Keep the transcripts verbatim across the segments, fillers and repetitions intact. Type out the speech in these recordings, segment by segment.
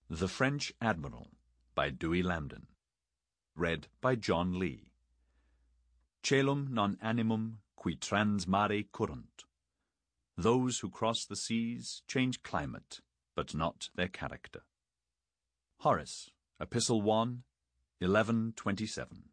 The French Admiral by Dewey Lambden. Read by John Lee. Celum non animum qui trans mare currunt. Those who cross the seas change climate, but not their character. Horace, Epistle one, eleven twenty-seven.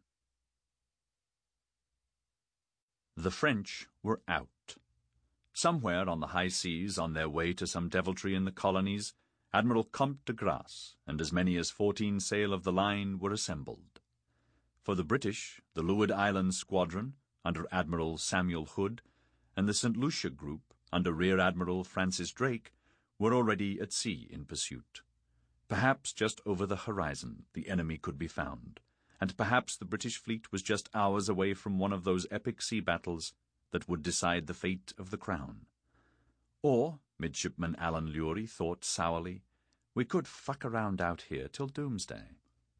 The French were out. Somewhere on the high seas, on their way to some deviltry in the colonies, Admiral Comte de Grasse and as many as fourteen sail of the line were assembled. For the British, the Leeward Islands Squadron, under Admiral Samuel Hood, and the Saint Lucia Group, under Rear Admiral Francis Drake, were already at sea in pursuit. Perhaps just over the horizon the enemy could be found, and perhaps the British fleet was just hours away from one of those epic sea battles that would decide the fate of the Crown. Or, Midshipman Alan Lurie thought sourly, we could fuck around out here till doomsday.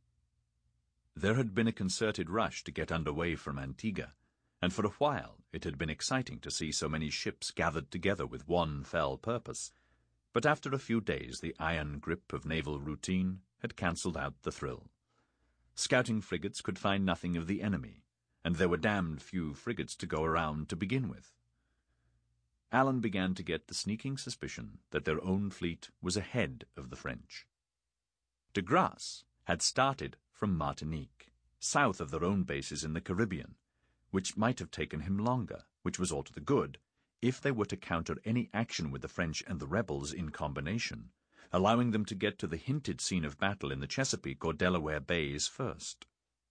There had been a concerted rush to get underway from Antigua, and for a while it had been exciting to see so many ships gathered together with one fell purpose. But after a few days the iron grip of naval routine had cancelled out the thrill. Scouting frigates could find nothing of the enemy, and there were damned few frigates to go around to begin with. Alan began to get the sneaking suspicion that their own fleet was ahead of the French. De Grasse had started from Martinique, south of their own bases in the Caribbean, which might have taken him longer, which was all to the good, if they were to counter any action with the French and the rebels in combination, allowing them to get to the hinted scene of battle in the Chesapeake or Delaware Bays first.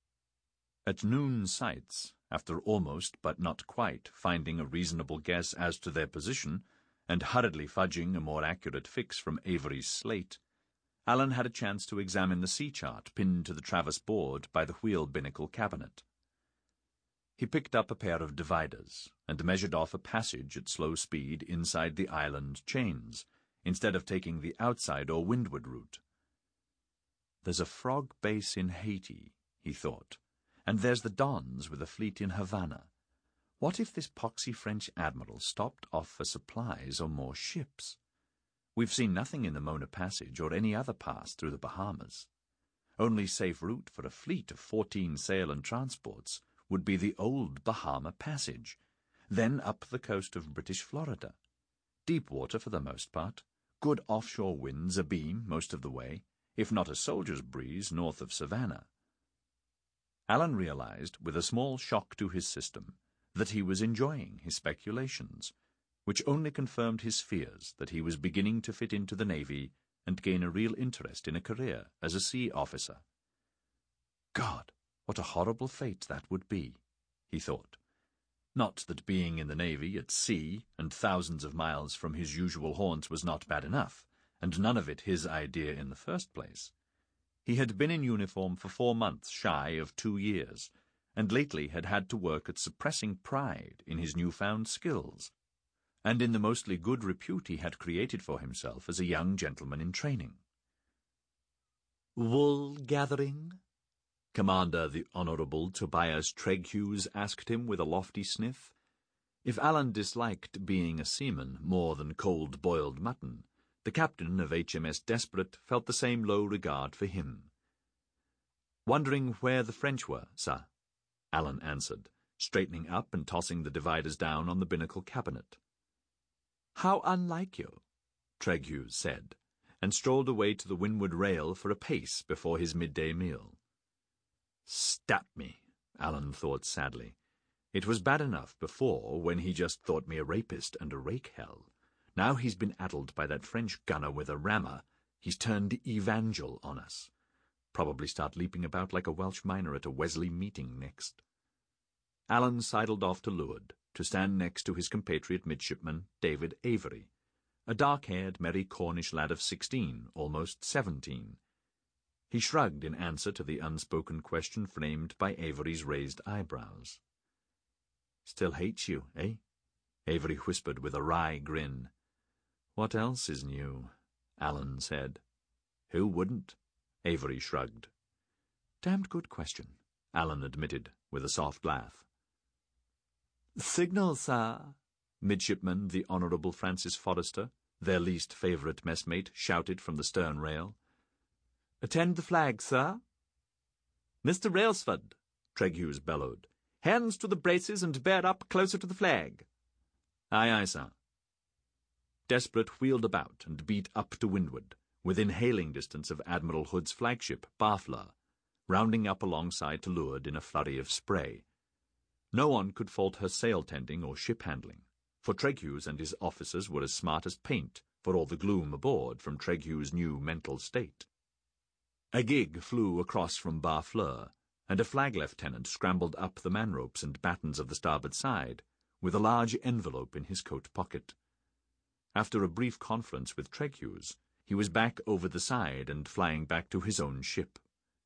At noon sights, after almost but not quite finding a reasonable guess as to their position, and hurriedly fudging a more accurate fix from Avery's slate, Alan had a chance to examine the sea chart pinned to the Travis board by the wheel binnacle cabinet. He picked up a pair of dividers and measured off a passage at slow speed inside the island chains, instead of taking the outside or windward route. There's a frog base in Haiti, he thought, and there's the Dons with a fleet in Havana. What if this poxy French admiral stopped off for supplies or more ships? We've seen nothing in the Mona Passage or any other pass through the Bahamas. Only safe route for a fleet of fourteen sail and transports would be the old Bahama Passage, then up the coast of British Florida. Deep water for the most part, good offshore winds abeam most of the way, if not a soldier's breeze north of Savannah. Alan realized, with a small shock to his system, that he was enjoying his speculations, which only confirmed his fears that he was beginning to fit into the Navy and gain a real interest in a career as a sea officer. God, what a horrible fate that would be, he thought. Not that being in the Navy at sea and thousands of miles from his usual haunts was not bad enough, and none of it his idea in the first place. He had been in uniform for four months shy of two years, and lately had had to work at suppressing pride in his newfound skills, and in the mostly good repute he had created for himself as a young gentleman in training. "Wool gathering?" Commander the Honourable Tobias Treghughes asked him with a lofty sniff. If Alan disliked being a seaman more than cold-boiled mutton, the captain of H M S Desperate felt the same low regard for him. "Wondering where the French were, sir," Alan answered, straightening up and tossing the dividers down on the binnacle cabinet. "How unlike you," Treghughes said, and strolled away to the windward rail for a pace before his midday meal. Stat me, Alan thought sadly. It was bad enough before, when he just thought me a rapist and a rake-hell. Now he's been addled by that French gunner with a rammer. He's turned evangel on us. Probably start leaping about like a Welsh miner at a Wesley meeting next. Alan sidled off to leeward, to stand next to his compatriot midshipman, David Avery, a dark-haired, merry Cornish lad of sixteen, almost seventeen. He shrugged in answer to the unspoken question framed by Avery's raised eyebrows. "Still hates you, eh?" Avery whispered with a wry grin. "What else is new?" Alan said. "Who wouldn't?" Avery shrugged. "Damned good question," Alan admitted, with a soft laugh. "Signal, sir," Midshipman the Honourable Francis Forrester, their least favourite messmate, shouted from the stern rail. "Attend the flag, sir." "Mister Railsford," Treghughes bellowed, "hands to the braces and bear up closer to the flag." "Aye, aye, sir." Desperate wheeled about and beat up to windward, within hailing distance of Admiral Hood's flagship, Barfleur, rounding up alongside to leeward in a flurry of spray. No one could fault her sail-tending or ship-handling, for Treghughes and his officers were as smart as paint, for all the gloom aboard from Treghughes' new mental state. A gig flew across from Barfleur, and a flag lieutenant scrambled up the manropes and battens of the starboard side, with a large envelope in his coat pocket. After a brief conference with Treghughes, he was back over the side and flying back to his own ship.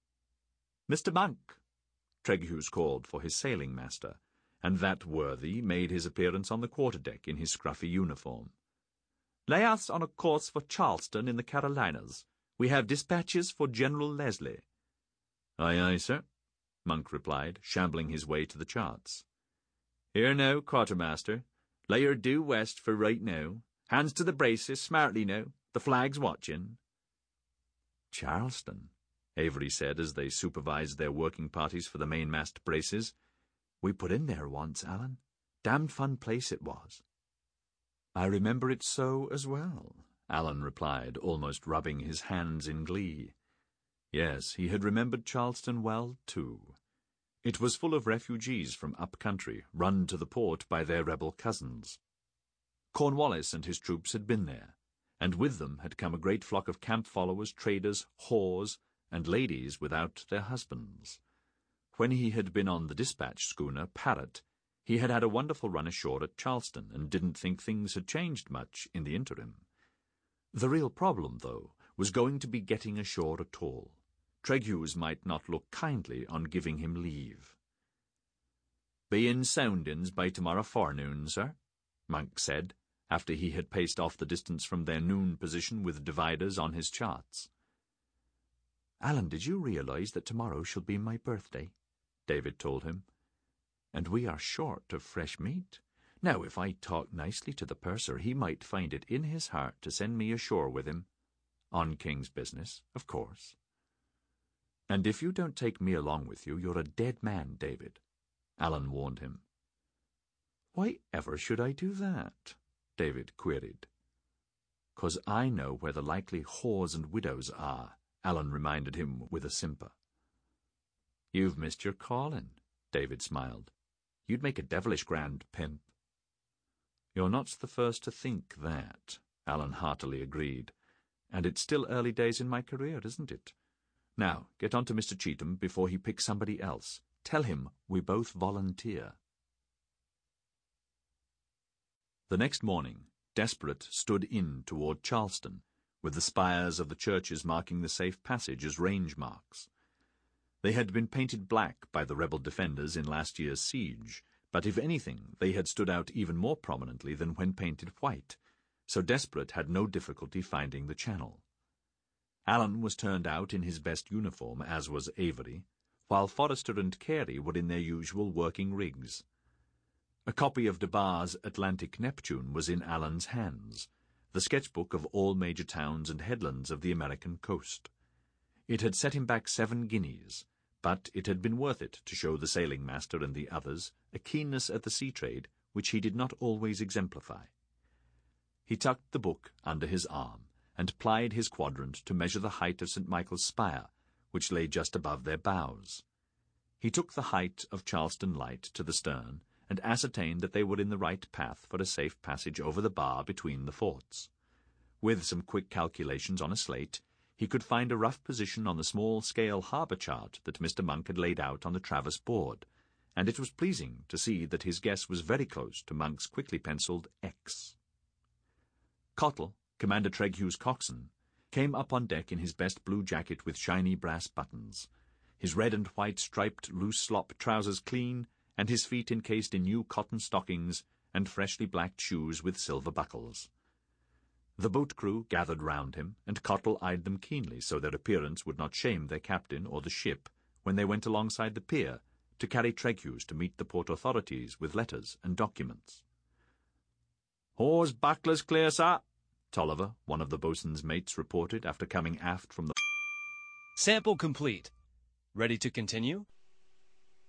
"Mister Monk," Treghughes called for his sailing master, and that worthy made his appearance on the quarterdeck in his scruffy uniform. "Lay us on a course for Charleston in the Carolinas. We have dispatches for General Leslie." "Aye, aye, sir," Monk replied, shambling his way to the charts. "Here now, quartermaster. Lay her due west for right now. Hands to the braces, smartly now. The flag's watching." "Charleston," Avery said as they supervised their working parties for the mainmast braces. "We put in there once, Alan. Damned fun place it was." "I remember it so as well," Alan replied, almost rubbing his hands in glee. Yes, he had remembered Charleston well, too. It was full of refugees from up-country, run to the port by their rebel cousins. Cornwallis and his troops had been there, and with them had come a great flock of camp-followers, traders, whores, and ladies without their husbands. When he had been on the dispatch schooner Parrot, he had had a wonderful run ashore at Charleston and didn't think things had changed much in the interim. The real problem, though, was going to be getting ashore at all. Treghughes might not look kindly on giving him leave. "Be in soundings by tomorrow forenoon, sir," Monk said, after he had paced off the distance from their noon position with dividers on his charts. "Alan, did you realize that tomorrow shall be my birthday?" David told him. "And we are short of fresh meat. Now, if I talk nicely to the purser, he might find it in his heart to send me ashore with him. On King's business, of course." "And if you don't take me along with you, you're a dead man, David," Alan warned him. "Why ever should I do that?" David queried. "'Cause I know where the likely whores and widows are," Alan reminded him with a simper. "You've missed your calling," David smiled. "You'd make a devilish grand pimp." "You're not the first to think that," Alan heartily agreed. "And it's still early days in my career, isn't it? Now, get on to Mister Cheetham before he picks somebody else. Tell him we both volunteer." The next morning, Desperate stood in toward Charleston, with the spires of the churches marking the safe passage as range marks. They had been painted black by the rebel defenders in last year's siege, but if anything, they had stood out even more prominently than when painted white, so Desperate had no difficulty finding the channel. Alan was turned out in his best uniform, as was Avery, while Forrester and Carey were in their usual working rigs. A copy of DeBar's Atlantic Neptune was in Alan's hands, the sketchbook of all major towns and headlands of the American coast. It had set him back seven guineas, but it had been worth it to show the sailing master and the others a keenness at the sea trade which he did not always exemplify. He tucked the book under his arm and plied his quadrant to measure the height of Saint Michael's spire, which lay just above their bows. He took the height of Charleston Light to the stern and ascertained that they were in the right path for a safe passage over the bar between the forts. With some quick calculations on a slate, he could find a rough position on the small-scale harbour chart that Mister Monk had laid out on the Travis board, and it was pleasing to see that his guess was very close to Monk's quickly pencilled X. Cottle, Commander Treghughes' coxswain, came up on deck in his best blue jacket with shiny brass buttons, his red and white striped loose slop trousers clean, and his feet encased in new cotton stockings and freshly blacked shoes with silver buckles. The boat crew gathered round him, and Cottle eyed them keenly so their appearance would not shame their captain or the ship when they went alongside the pier to carry Treghughes to meet the port authorities with letters and documents. "Hawse bucklers clear, sir," Tolliver, one of the boatswain's mates, reported after coming aft from the Sample complete. Ready to continue?